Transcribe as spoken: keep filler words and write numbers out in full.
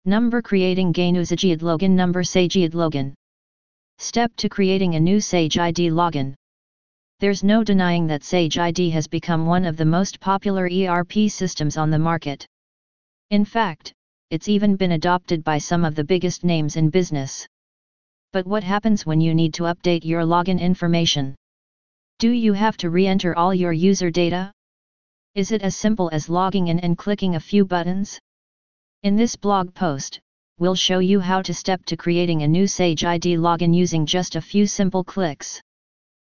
Number creating GAIN Usajid login number Sajid login. Step to creating a new Sage I D login. There's no denying that Sage I D has become one of the most popular E R P systems on the market. In fact, it's even been adopted by some of the biggest names in business. But what happens when you need to update your login information? Do you have to re-enter all your user data? Is it as simple as logging in and clicking a few buttons? In this blog post, we'll show you how to step to creating a new Sage I D login using just a few simple clicks.